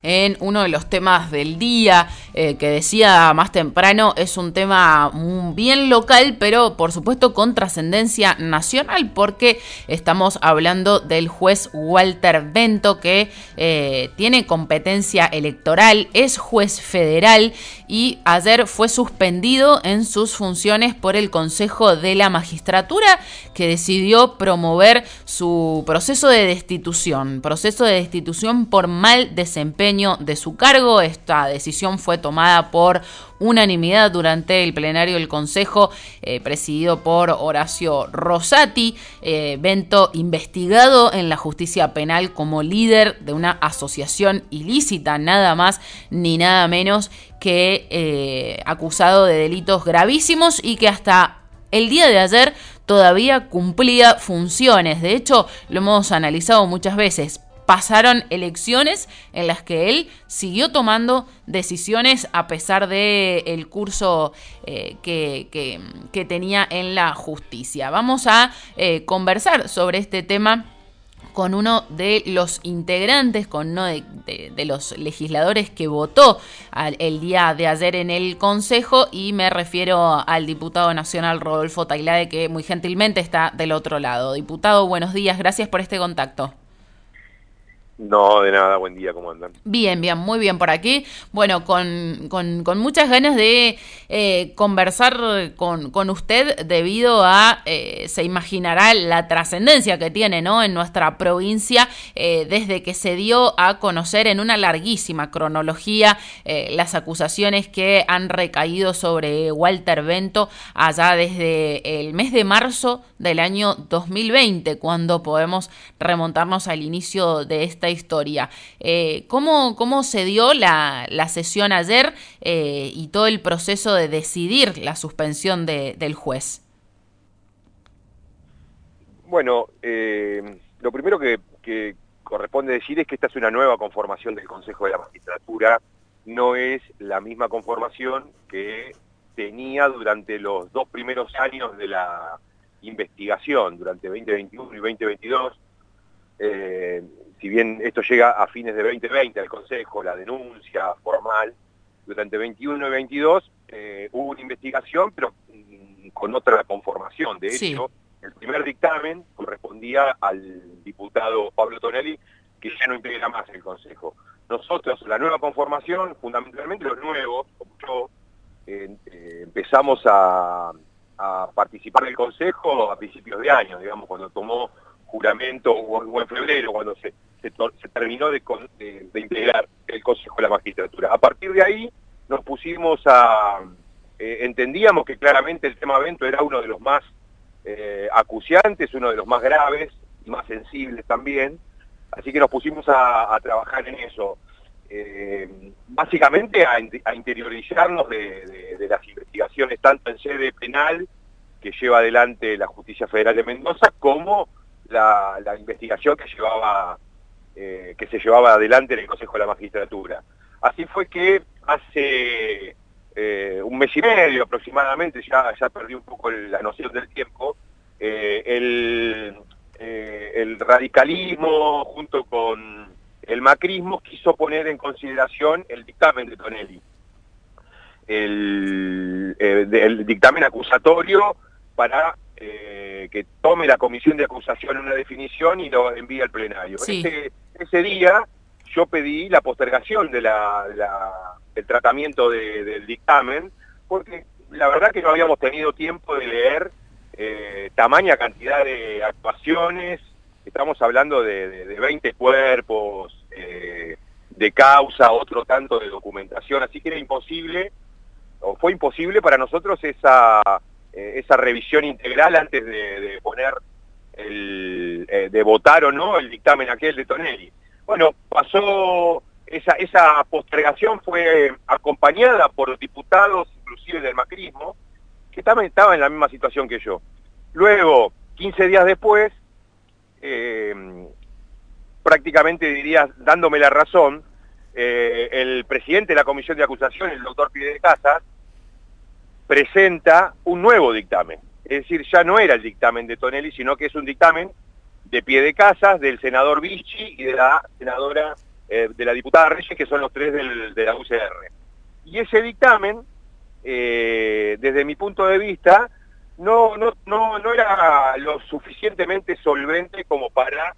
En uno de los temas del día que decía más temprano, es un tema bien local, pero por supuesto con trascendencia nacional, porque estamos hablando del juez Walter Bento, que tiene competencia electoral, es juez federal y ayer fue suspendido en sus funciones por el Consejo de la Magistratura, que decidió promover su proceso de destitución por mal desempeño de su cargo. Esta decisión fue tomada por unanimidad durante el plenario del Consejo, presidido por Horacio Rosati. Bento, investigado en la justicia penal como líder de una asociación ilícita, nada más ni nada menos que acusado de delitos gravísimos y que hasta el día de ayer todavía cumplía funciones. De hecho, lo hemos analizado muchas veces. Pasaron elecciones en las que él siguió tomando decisiones a pesar del curso que tenía en la justicia. Vamos a conversar sobre este tema con uno de los integrantes, con uno de los legisladores que votó el día de ayer en el Consejo, y me refiero al diputado nacional Rodolfo Tailade, que muy gentilmente está del otro lado. Diputado, buenos días, gracias por este contacto. No, de nada, buen día, ¿cómo andan? Bien, bien, muy bien por aquí. Bueno, con muchas ganas de conversar con usted debido a, se imaginará la trascendencia que tiene, ¿no?, en nuestra provincia, desde que se dio a conocer en una larguísima cronología las acusaciones que han recaído sobre Walter Bento allá desde el mes de marzo del año 2020, cuando podemos remontarnos al inicio de esta historia. ¿Cómo se dio la sesión ayer y todo el proceso de decidir la suspensión del juez? Bueno, lo primero que corresponde decir es que esta es una nueva conformación del Consejo de la Magistratura, no es la misma conformación que tenía durante los dos primeros años de la investigación, durante 2021 y 2022. Si bien esto llega a fines de 2020 al Consejo, la denuncia formal, durante 21 y 22 hubo una investigación, pero con otra conformación. De Sí. hecho, el primer dictamen correspondía al diputado Pablo Tonelli, que ya no integra más el Consejo. Nosotros, la nueva conformación, fundamentalmente los nuevos, como yo, empezamos a participar del Consejo a principios de año, digamos, cuando tomó juramento, o en febrero, cuando se terminó de integrar el Consejo de la Magistratura. A partir de ahí nos pusimos entendíamos que claramente el tema Bento era uno de los más acuciantes, uno de los más graves y más sensibles también, así que nos pusimos a trabajar en eso. Básicamente a interiorizarnos de las investigaciones tanto en sede penal, que lleva adelante la Justicia Federal de Mendoza, como la investigación que se llevaba adelante en el Consejo de la Magistratura. Así fue que hace un mes y medio aproximadamente, ya perdí un poco la noción del tiempo, el radicalismo junto con el macrismo quiso poner en consideración el dictamen de Tonelli, el dictamen acusatorio, para que tome la comisión de acusación una definición y lo envíe al plenario. Sí. Ese día yo pedí la postergación del tratamiento del dictamen, porque la verdad que no habíamos tenido tiempo de leer tamaña cantidad de actuaciones. Estamos hablando de 20 cuerpos de causa, otro tanto de documentación, así que era imposible, o fue imposible para nosotros esa revisión integral antes de poner de votar o no el dictamen aquel de Tonelli. Bueno, pasó, esa postergación fue acompañada por diputados, inclusive del macrismo, que también estaban en la misma situación que yo. Luego, 15 días después, prácticamente diría, dándome la razón, el presidente de la comisión de acusación, el doctor Piedecasas, presenta un nuevo dictamen. Es decir, ya no era el dictamen de Tonelli, sino que es un dictamen de Piedecasas, del senador Vicchi y de la senadora de la diputada Reyes, que son los 3 de la UCR. Y ese dictamen, desde mi punto de vista, no era lo suficientemente solvente como para,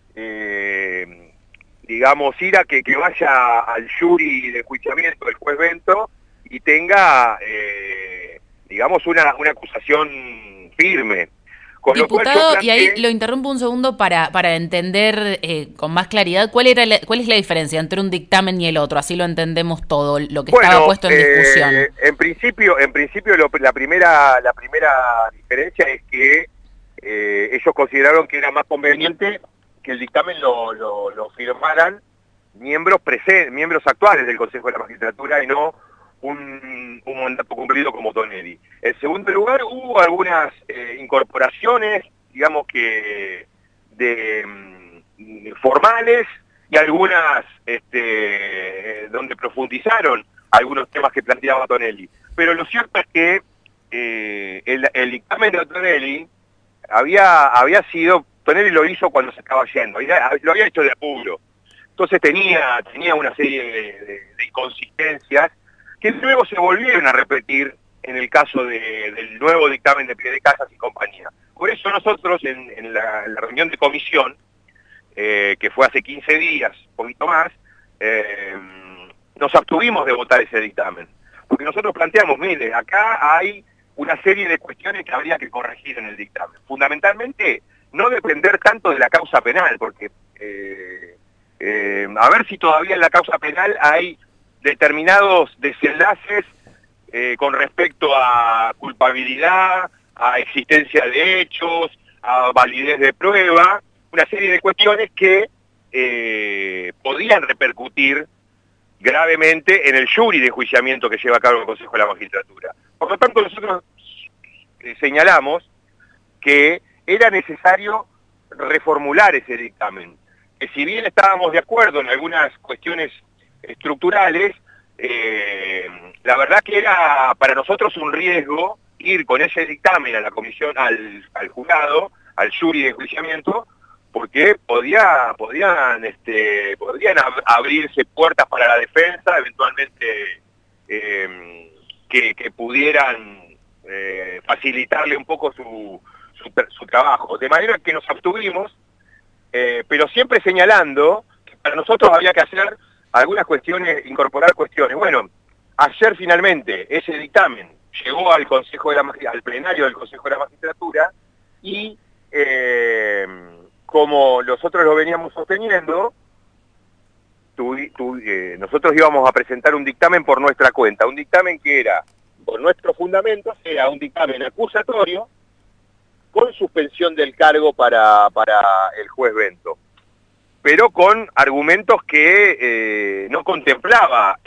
digamos, ir a que vaya al jury de enjuiciamiento del juez Bento y tenga, digamos, una acusación firme. Con Diputado, y ahí lo interrumpo un segundo para entender con más claridad cuál es la diferencia entre un dictamen y el otro, así lo entendemos todo, lo que estaba puesto en discusión. En principio la primera diferencia es que ellos consideraron que era más conveniente que el dictamen lo firmaran miembros actuales del Consejo de la Magistratura y no un mandato cumplido como Tonelli. En segundo lugar, hubo algunas incorporaciones, digamos que formales, y algunas donde profundizaron algunos temas que planteaba Tonelli. Pero lo cierto es que el dictamen de Tonelli había sido, Tonelli lo hizo cuando se estaba yendo, lo había hecho de apuro. Entonces tenía una serie de inconsistencias que luego se volvieron a repetir en el caso del nuevo dictamen de Piedecasas y compañía. Por eso nosotros en la reunión de comisión, que fue hace 15 días, un poquito más, nos abstuvimos de votar ese dictamen. Porque nosotros planteamos, mire, acá hay una serie de cuestiones que habría que corregir en el dictamen. Fundamentalmente, no depender tanto de la causa penal, porque a ver si todavía en la causa penal hay determinados desenlaces con respecto a culpabilidad, a existencia de hechos, a validez de prueba, una serie de cuestiones que podían repercutir gravemente en el jury de enjuiciamiento que lleva a cabo el Consejo de la Magistratura. Por lo tanto, nosotros señalamos que era necesario reformular ese dictamen, que si bien estábamos de acuerdo en algunas cuestiones estructurales, la verdad que era para nosotros un riesgo ir con ese dictamen a la comisión, al jurado, al jury de enjuiciamiento, porque podrían abrirse puertas para la defensa, eventualmente que pudieran facilitarle un poco su trabajo. De manera que nos abstuvimos, pero siempre señalando que para nosotros había que hacer algunas cuestiones, incorporar cuestiones. Bueno, ayer finalmente ese dictamen llegó al al plenario del Consejo de la Magistratura y como nosotros lo veníamos sosteniendo, nosotros íbamos a presentar un dictamen por nuestra cuenta, un dictamen que era, por nuestros fundamentos, era un dictamen acusatorio con suspensión del cargo para el juez Bento, pero con argumentos que no contemplaba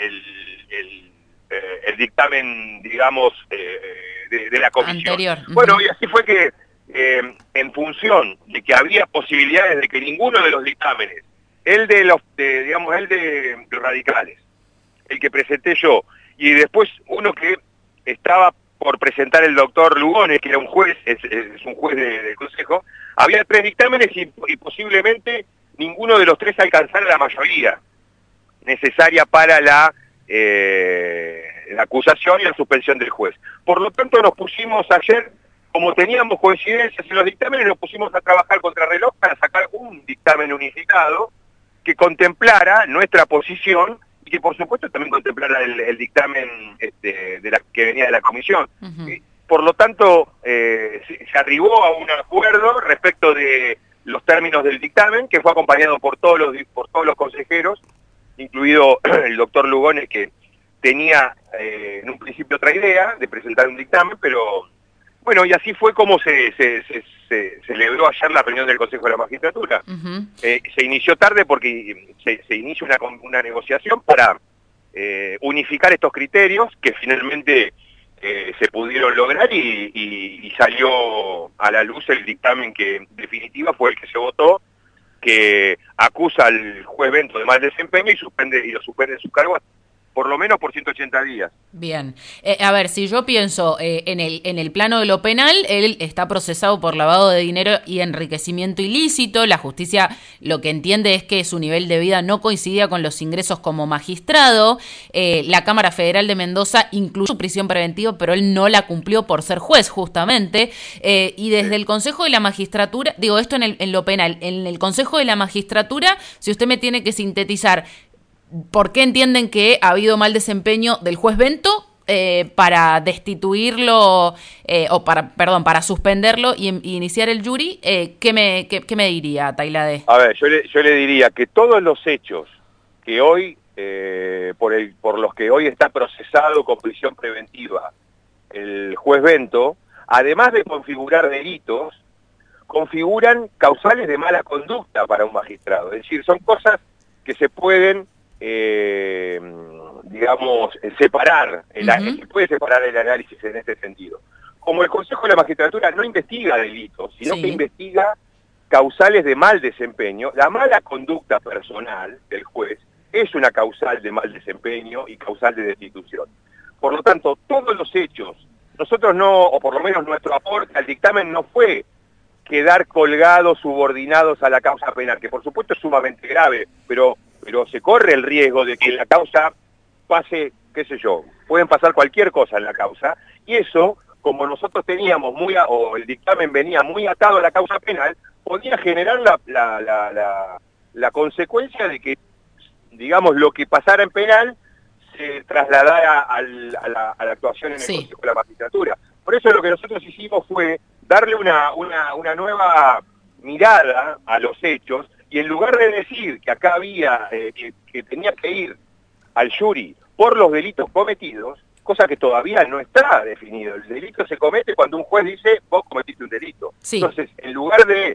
el dictamen, digamos, de la comisión. Anterior. Bueno, y así fue que, en función de que había posibilidades de que ninguno de los dictámenes, el de los radicales, el que presenté yo, y después uno que estaba por presentar el doctor Lugones, que era un juez, es un juez del Consejo, había 3 dictámenes y posiblemente ninguno de los 3 alcanzara la mayoría necesaria para la acusación y la suspensión del juez. Por lo tanto, nos pusimos ayer, como teníamos coincidencias en los dictámenes, nos pusimos a trabajar contra reloj para sacar un dictamen unificado que contemplara nuestra posición y que por supuesto también contemplara el dictamen que venía de la comisión. Por lo tanto, se arribó a un acuerdo respecto de los términos del dictamen, que fue acompañado por todos los consejeros, incluido el doctor Lugones, que tenía en un principio otra idea de presentar un dictamen, pero bueno, y así fue como se celebró ayer la reunión del Consejo de la Magistratura. Se inició tarde porque se inició una negociación para unificar estos criterios que finalmente se pudieron lograr y salió a la luz el dictamen que en definitiva fue el que se votó, que acusa al juez Bento de mal desempeño y lo suspende de su cargo por lo menos por 180 días. Bien. A ver, si yo pienso en el plano de lo penal, él está procesado por lavado de dinero y enriquecimiento ilícito. La justicia lo que entiende es que su nivel de vida no coincidía con los ingresos como magistrado. La Cámara Federal de Mendoza incluyó su prisión preventiva, pero él no la cumplió por ser juez, justamente. Y desde el Consejo de la Magistratura, digo esto en lo penal, en el Consejo de la Magistratura, si usted me tiene que sintetizar ¿por qué entienden que ha habido mal desempeño del juez Bento para destituirlo para suspenderlo y iniciar el jury? ¿Qué me diría, Tailade? A ver, yo le diría que todos los hechos que hoy, por los que hoy está procesado con prisión preventiva el juez Bento, además de configurar delitos, configuran causales de mala conducta para un magistrado. Es decir, son cosas que se pueden digamos, separar, se puede separar el análisis en este sentido. Como el Consejo de la Magistratura no investiga delitos, sino que investiga causales de mal desempeño, la mala conducta personal del juez es una causal de mal desempeño y causal de destitución. Por lo tanto, todos los hechos, nosotros no, o por lo menos nuestro aporte al dictamen no fue quedar colgados, subordinados a la causa penal, que por supuesto es sumamente grave, pero se corre el riesgo de que la causa pase, qué sé yo, pueden pasar cualquier cosa en la causa, y eso, como nosotros teníamos o el dictamen venía muy atado a la causa penal, podía generar la consecuencia de que, digamos, lo que pasara en penal se trasladara a la actuación en el Consejo de la Magistratura. Por eso lo que nosotros hicimos fue darle una nueva mirada a los hechos, y en lugar de decir que acá había, que tenía que ir al jury por los delitos cometidos, cosa que todavía no está definido. El delito se comete cuando un juez dice, vos cometiste un delito. Entonces, en lugar de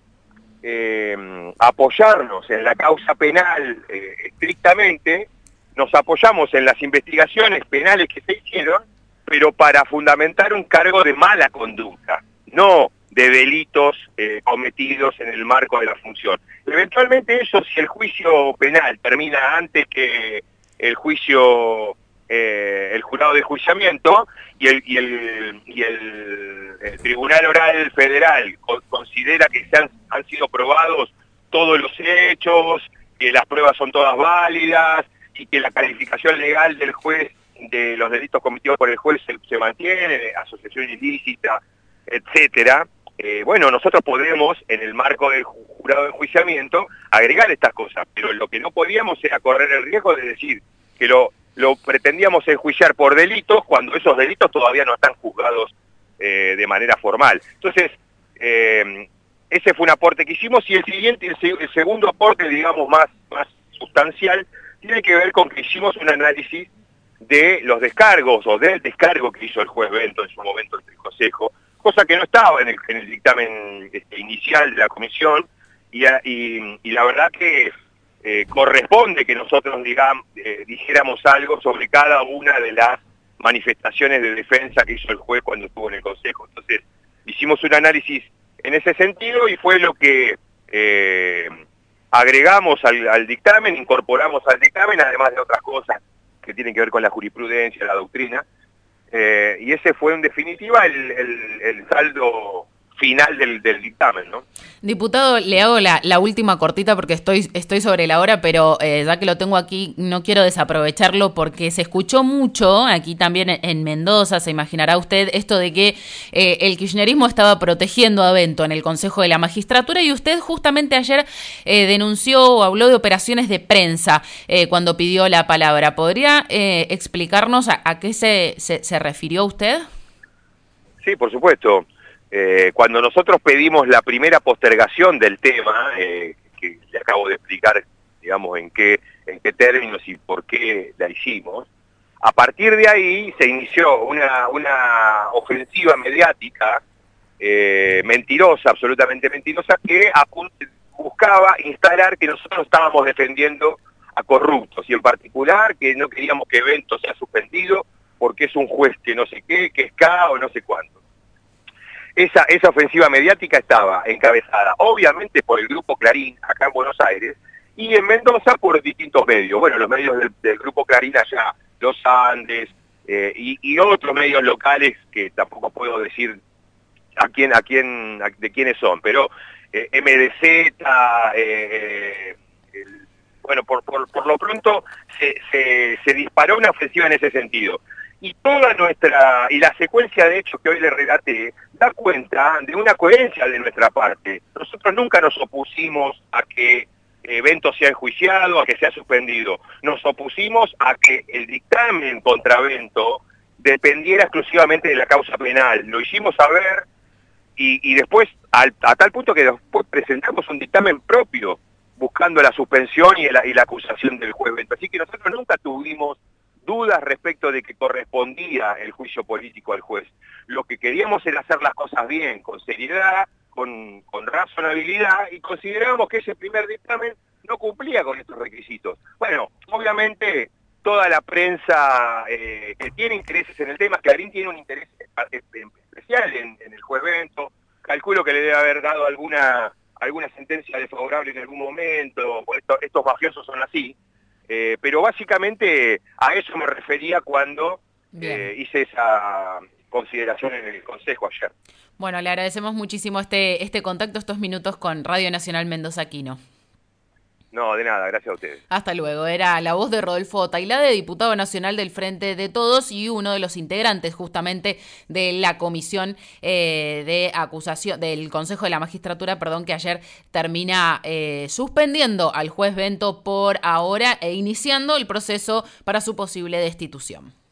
apoyarnos en la causa penal estrictamente, nos apoyamos en las investigaciones penales que se hicieron, pero para fundamentar un cargo de mala conducta, no de delitos cometidos en el marco de la función. Eventualmente eso, si el juicio penal termina antes que el juicio, el jurado de enjuiciamiento, y el Tribunal Oral Federal considera que han sido probados todos los hechos, que las pruebas son todas válidas, y que la calificación legal del juez de los delitos cometidos por el juez se mantiene, asociación ilícita, etcétera. Bueno, nosotros podemos, en el marco del jurado de enjuiciamiento, agregar estas cosas, pero lo que no podíamos era correr el riesgo de decir que lo pretendíamos enjuiciar por delitos cuando esos delitos todavía no están juzgados de manera formal. Entonces, ese fue un aporte que hicimos, y el segundo aporte, digamos, más sustancial, tiene que ver con que hicimos un análisis de los descargos, o del descargo que hizo el juez Bento en su momento ante el Consejo, cosa que no estaba en el dictamen inicial de la comisión, y la verdad que corresponde que nosotros dijéramos algo sobre cada una de las manifestaciones de defensa que hizo el juez cuando estuvo en el Consejo. Entonces, hicimos un análisis en ese sentido, y fue lo que agregamos al dictamen, incorporamos al dictamen, además de otras cosas que tienen que ver con la jurisprudencia, la doctrina, y ese fue en definitiva el saldo final del dictamen, ¿no? Diputado, le hago la última cortita porque estoy sobre la hora, pero ya que lo tengo aquí, no quiero desaprovecharlo porque se escuchó mucho, aquí también en Mendoza, se imaginará usted, esto de que el kirchnerismo estaba protegiendo a Bento en el Consejo de la Magistratura, y usted justamente ayer denunció o habló de operaciones de prensa cuando pidió la palabra. ¿Podría explicarnos a qué se refirió usted? Sí, por supuesto. Cuando nosotros pedimos la primera postergación del tema, que le acabo de explicar, digamos, en qué términos y por qué la hicimos, a partir de ahí se inició una ofensiva mediática mentirosa, absolutamente mentirosa, que buscaba instalar que nosotros estábamos defendiendo a corruptos, y en particular que no queríamos que Bento sea suspendido porque es un juez que no sé qué, que es K o no sé cuánto. Esa ofensiva mediática estaba encabezada obviamente por el Grupo Clarín acá en Buenos Aires, y en Mendoza por distintos medios. Bueno, los medios del Grupo Clarín allá Los Andes, y otros medios locales que tampoco puedo decir de quiénes son, pero MDZ, bueno, por lo pronto se disparó una ofensiva en ese sentido. Y y la secuencia de hechos que hoy le relaté, da cuenta de una coherencia de nuestra parte. Nosotros nunca nos opusimos a que Bento sea enjuiciado, a que sea suspendido. Nos opusimos a que el dictamen contra Bento dependiera exclusivamente de la causa penal. Lo hicimos saber y después, a tal punto que después presentamos un dictamen propio buscando la suspensión y la acusación del juez Bento. Así que nosotros nunca tuvimos dudas respecto de que correspondía el juicio político al juez. Lo que queríamos era hacer las cosas bien, con seriedad, con razonabilidad, y consideramos que ese primer dictamen no cumplía con estos requisitos. Bueno, obviamente toda la prensa que tiene intereses en el tema, Clarín tiene un interés especial en el juez Bento, calculo que le debe haber dado alguna sentencia desfavorable en algún momento, estos mafiosos son así, pero básicamente a eso me refería cuando hice esa consideración en el Consejo ayer. Bueno, le agradecemos muchísimo este contacto, estos minutos con Radio Nacional Mendoza Aquino. No, de nada, gracias a ustedes. Hasta luego. Era la voz de Rodolfo Tailade, diputado nacional del Frente de Todos y uno de los integrantes justamente de la comisión de acusación del Consejo de la Magistratura, que ayer termina suspendiendo al juez Bento por ahora e iniciando el proceso para su posible destitución.